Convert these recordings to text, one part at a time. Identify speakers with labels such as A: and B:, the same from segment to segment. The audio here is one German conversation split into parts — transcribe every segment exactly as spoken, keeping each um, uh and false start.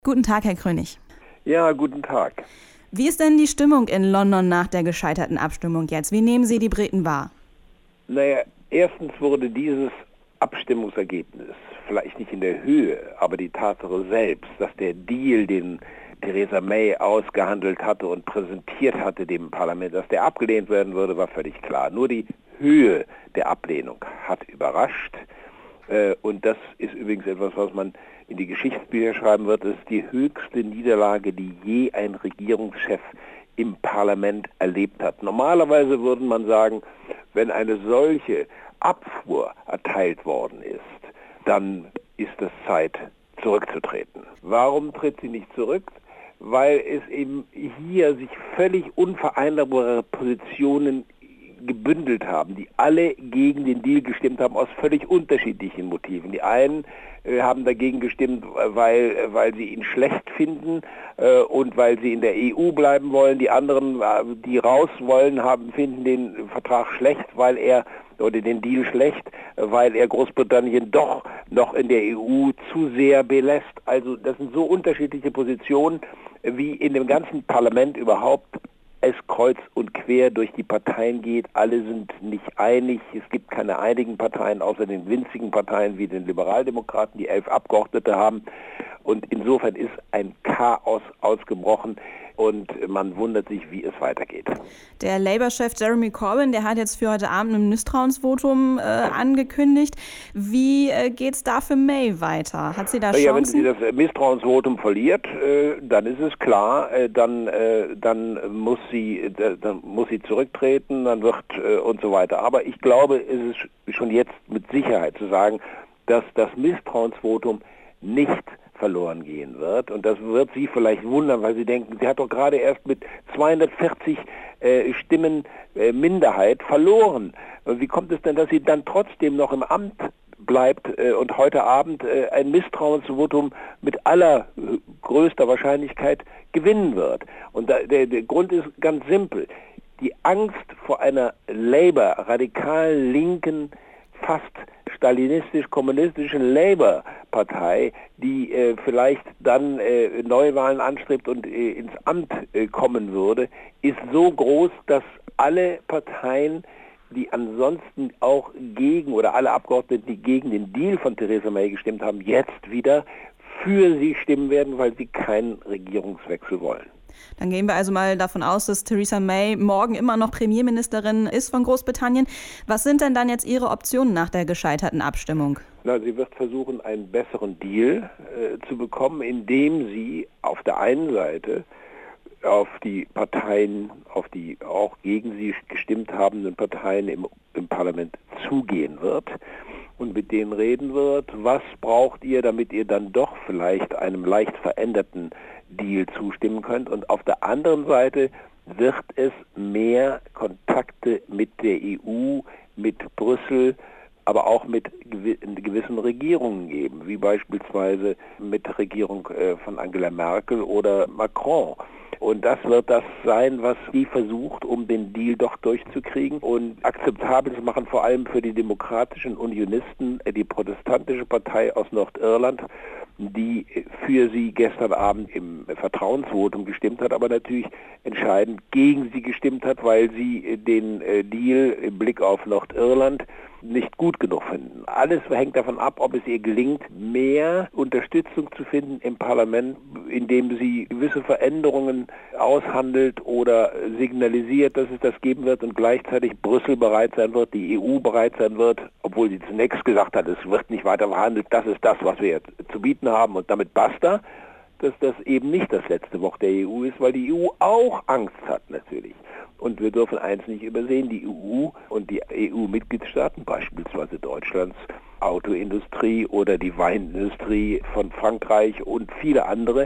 A: Guten Tag, Herr Krönig.
B: Ja, guten Tag.
A: Wie ist denn die Stimmung in London nach der gescheiterten Abstimmung jetzt? Wie nehmen Sie die Briten wahr?
B: Naja, erstens wurde dieses Abstimmungsergebnis vielleicht nicht in der Höhe, aber die Tatsache selbst, dass der Deal, den Theresa May ausgehandelt hatte und präsentiert hatte dem Parlament, dass der abgelehnt werden würde, war völlig klar. Nur die Höhe der Ablehnung hat überrascht. Und das ist übrigens etwas, was man in die Geschichtsbücher schreiben wird. Es ist die höchste Niederlage, die je ein Regierungschef im Parlament erlebt hat. Normalerweise würde man sagen, wenn eine solche Abfuhr erteilt worden ist, dann ist es Zeit, zurückzutreten. Warum tritt sie nicht zurück? Weil es eben hier sich völlig unvereinbare Positionen gebündelt haben, die alle gegen den Deal gestimmt haben, aus völlig unterschiedlichen Motiven. Die einen äh, haben dagegen gestimmt, weil, weil sie ihn schlecht finden äh, und weil sie in der E U bleiben wollen. Die anderen, äh, die raus wollen, haben, finden den Vertrag schlecht, weil er oder den Deal schlecht, weil er Großbritannien doch noch in der E U zu sehr belässt. Also das sind so unterschiedliche Positionen, wie in dem ganzen Parlament überhaupt es kreuz und quer durch die Parteien geht. Alle sind nicht einig. Es gibt keine einigen Parteien, außer den winzigen Parteien wie den Liberaldemokraten, die elf Abgeordnete haben. Und insofern ist ein Chaos ausgebrochen und man wundert sich, wie es weitergeht.
A: Der Labour-Chef Jeremy Corbyn, der hat jetzt für heute Abend ein Misstrauensvotum äh, angekündigt. Wie äh, geht es da für May weiter? Hat sie da Chancen?
B: Ja, wenn sie das Misstrauensvotum verliert, äh, dann ist es klar, äh, dann, äh, dann, muss sie, äh, dann muss sie zurücktreten, dann wird äh, und so weiter. Aber ich glaube, es ist schon jetzt mit Sicherheit zu sagen, dass das Misstrauensvotum nicht verloren gehen wird. Und das wird Sie vielleicht wundern, weil Sie denken, sie hat doch gerade erst mit zweihundertvierzig äh, Stimmen äh, Minderheit verloren. Und wie kommt es denn, dass sie dann trotzdem noch im Amt bleibt äh, und heute Abend äh, ein Misstrauensvotum mit allergrößter Wahrscheinlichkeit gewinnen wird? Und da, der, der Grund ist ganz simpel. Die Angst vor einer Labour, radikal linken, fast stalinistisch-kommunistischen Labour-Partei, die äh, vielleicht dann äh, Neuwahlen anstrebt und äh, ins Amt äh, kommen würde, ist so groß, dass alle Parteien, die ansonsten auch gegen, oder alle Abgeordneten, die gegen den Deal von Theresa May gestimmt haben, jetzt wieder für sie stimmen werden, weil sie keinen Regierungswechsel wollen.
A: Dann gehen wir also mal davon aus, dass Theresa May morgen immer noch Premierministerin ist von Großbritannien. Was sind denn dann jetzt Ihre Optionen nach der gescheiterten Abstimmung?
B: Na, sie wird versuchen, einen besseren Deal äh, zu bekommen, indem sie auf der einen Seite auf die Parteien, auf die auch gegen sie gestimmt habenden Parteien im, im Parlament zugehen wird und mit denen reden wird, was braucht ihr, damit ihr dann doch vielleicht einem leicht veränderten Deal zustimmen könnt. Und auf der anderen Seite wird es mehr Kontakte mit der E U, mit Brüssel, aber auch mit gewissen Regierungen geben, wie beispielsweise mit der Regierung von Angela Merkel oder Macron. Und das wird das sein, was sie versucht, um den Deal doch durchzukriegen und akzeptabel zu machen, vor allem für die demokratischen Unionisten, die protestantische Partei aus Nordirland, die für sie gestern Abend im Vertrauensvotum gestimmt hat, aber natürlich entscheidend gegen sie gestimmt hat, weil sie den Deal im Blick auf Nordirland nicht gut genug finden. Alles hängt davon ab, ob es ihr gelingt, mehr Unterstützung zu finden im Parlament, indem sie gewisse Veränderungen aushandelt oder signalisiert, dass es das geben wird und gleichzeitig Brüssel bereit sein wird, die E U bereit sein wird, obwohl sie zunächst gesagt hat, es wird nicht weiter verhandelt, das ist das, was wir jetzt zu bieten haben und damit basta, dass das eben nicht das letzte Wort der E U ist, weil die E U auch Angst hat natürlich. Und wir dürfen eins nicht übersehen, die E U und die E U-Mitgliedstaaten, beispielsweise Deutschlands Autoindustrie oder die Weinindustrie von Frankreich und viele andere,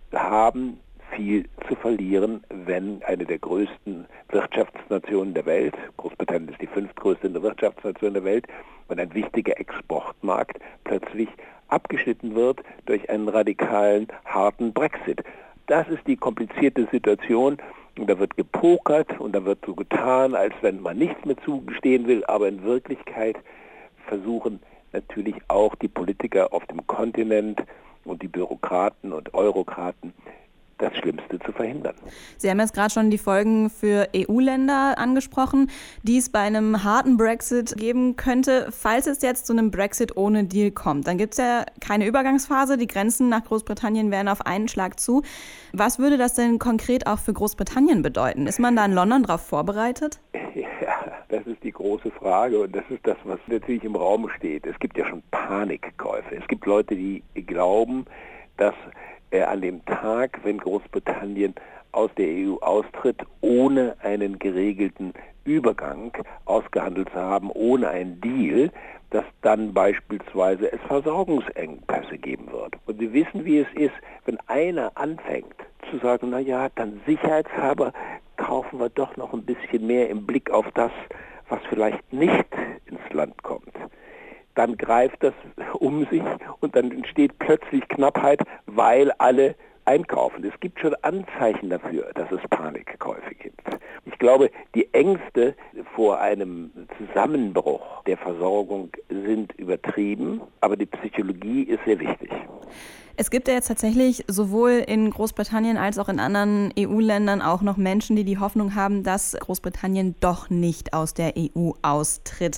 B: haben viel zu verlieren, wenn eine der größten Wirtschaftsnationen der Welt, Großbritannien ist die fünftgrößte Wirtschaftsnation der Welt, und ein wichtiger Exportmarkt plötzlich abgeschnitten wird durch einen radikalen, harten Brexit. Das ist die komplizierte Situation. Und da wird gepokert und da wird so getan, als wenn man nichts mehr zugestehen will, aber in Wirklichkeit versuchen natürlich auch die Politiker auf dem Kontinent und die Bürokraten und Eurokraten das Schlimmste zu verhindern.
A: Sie haben jetzt gerade schon die Folgen für E U-Länder angesprochen, die es bei einem harten Brexit geben könnte. Falls es jetzt zu einem Brexit ohne Deal kommt, dann gibt es ja keine Übergangsphase. Die Grenzen nach Großbritannien wären auf einen Schlag zu. Was würde das denn konkret auch für Großbritannien bedeuten? Ist man da in London darauf vorbereitet?
B: Ja, das ist die große Frage und das ist das, was natürlich im Raum steht. Es gibt ja schon Panikkäufe. Es gibt Leute, die glauben, dass an dem Tag, wenn Großbritannien aus der E U austritt, ohne einen geregelten Übergang ausgehandelt zu haben, ohne einen Deal, dass dann beispielsweise es Versorgungsengpässe geben wird. Und Sie wissen, wie es ist, wenn einer anfängt zu sagen, na ja, dann sicherheitshalber kaufen wir doch noch ein bisschen mehr im Blick auf das, was vielleicht nicht ins Land kommt. Dann greift das um sich und dann entsteht plötzlich Knappheit, weil alle einkaufen. Es gibt schon Anzeichen dafür, dass es Panikkäufe gibt. Ich glaube, die Ängste vor einem Zusammenbruch der Versorgung sind übertrieben, aber die Psychologie ist sehr wichtig.
A: Es gibt ja jetzt tatsächlich sowohl in Großbritannien als auch in anderen E U-Ländern auch noch Menschen, die die Hoffnung haben, dass Großbritannien doch nicht aus der E U austritt.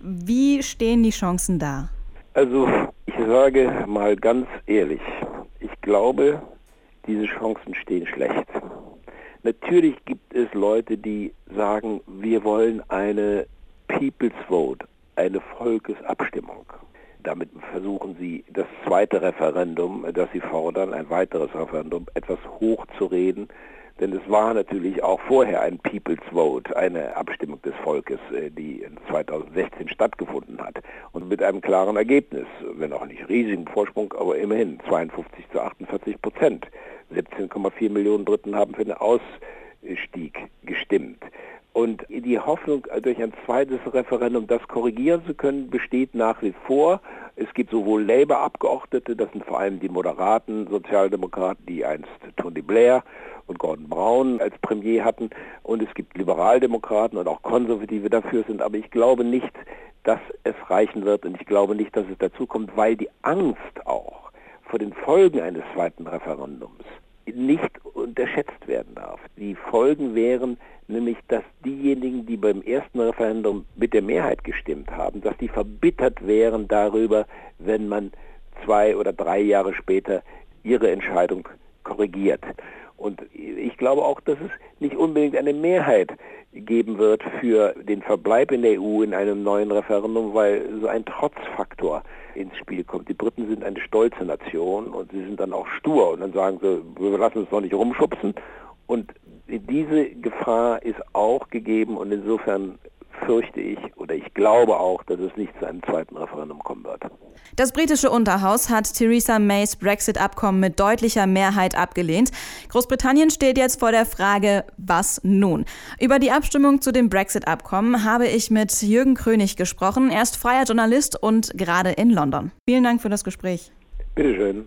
A: Wie stehen die Chancen da?
B: Also ich sage mal ganz ehrlich, ich glaube, diese Chancen stehen schlecht. Natürlich gibt es Leute, die sagen, wir wollen eine People's Vote, eine Volkesabstimmung. Damit versuchen sie, das zweite Referendum, das sie fordern, ein weiteres Referendum, etwas hochzureden. Denn es war natürlich auch vorher ein People's Vote, eine Abstimmung des Volkes, die zweitausendsechzehn stattgefunden hat. Und mit einem klaren Ergebnis, wenn auch nicht riesigen Vorsprung, aber immerhin zweiundfünfzig zu achtundvierzig Prozent. siebzehn Komma vier Millionen Briten haben für den Ausstieg gestimmt. Und die Hoffnung, durch ein zweites Referendum das korrigieren zu können, besteht nach wie vor. Es gibt sowohl Labour-Abgeordnete, das sind vor allem die moderaten Sozialdemokraten, die einst Tony Blair und Gordon Brown als Premier hatten, und es gibt Liberaldemokraten und auch Konservative dafür sind. Aber ich glaube nicht, dass es reichen wird, und ich glaube nicht, dass es dazu kommt, weil die Angst auch vor den Folgen eines zweiten Referendums nicht unterschätzt werden darf. Die Folgen wären nämlich, dass diejenigen, die beim ersten Referendum mit der Mehrheit gestimmt haben, dass die verbittert wären darüber, wenn man zwei oder drei Jahre später ihre Entscheidung korrigiert. Und ich glaube auch, dass es nicht unbedingt eine Mehrheit geben wird für den Verbleib in der E U in einem neuen Referendum, weil so ein Trotzfaktor ins Spiel kommt. Die Briten sind eine stolze Nation und sie sind dann auch stur und dann sagen sie, wir lassen uns doch nicht rumschubsen. Und diese Gefahr ist auch gegeben und insofern fürchte ich oder ich glaube auch, dass es nicht zu einem zweiten Referendum kommen wird.
A: Das britische Unterhaus hat Theresa Mays Brexit-Abkommen mit deutlicher Mehrheit abgelehnt. Großbritannien steht jetzt vor der Frage, was nun? Über die Abstimmung zu dem Brexit-Abkommen habe ich mit Jürgen Krönig gesprochen. Er ist freier Journalist und gerade in London. Vielen Dank für das Gespräch.
B: Bitteschön.